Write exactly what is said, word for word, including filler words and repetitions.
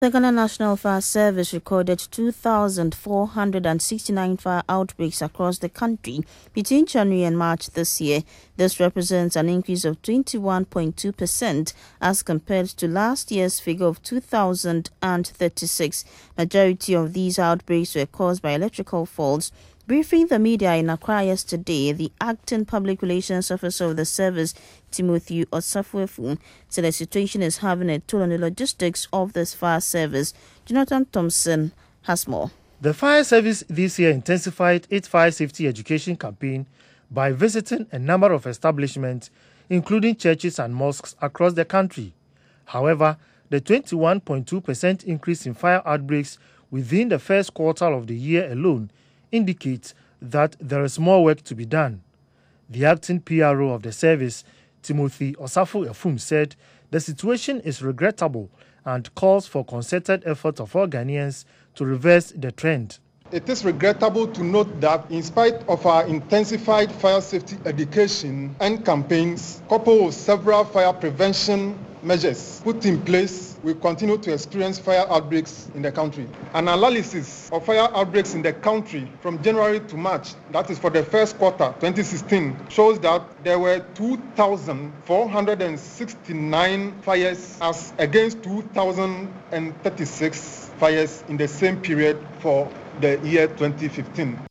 The Ghana National Fire Service recorded two thousand four hundred sixty-nine fire outbreaks across the country between January and March this year. This represents an increase of twenty-one point two percent as compared to last year's figure of two thousand thirty-six. Majority of these outbreaks were caused by electrical faults. Briefing the media in Accra yesterday, the acting public relations officer of the service, Timothy Osafuefu, said the situation is having a toll on the logistics of this fire service. Jonathan Thompson has more. The fire service this year intensified its fire safety education campaign by visiting a number of establishments, including churches and mosques across the country. However, the twenty-one point two percent increase in fire outbreaks within the first quarter of the year alone indicates that there is more work to be done. The acting P R O of the service, Timothy Osafuefu, said the situation is regrettable and calls for concerted efforts of all Ghanaians to reverse the trend. It is regrettable to note that in spite of our intensified fire safety education and campaigns, coupled with several fire prevention measures put in place, we continue to experience fire outbreaks in the country. An analysis of fire outbreaks in the country from January to March, that is for the first quarter twenty sixteen, shows that there were two thousand four hundred sixty-nine fires as against two thousand thirty-six fires in the same period for the year twenty fifteen.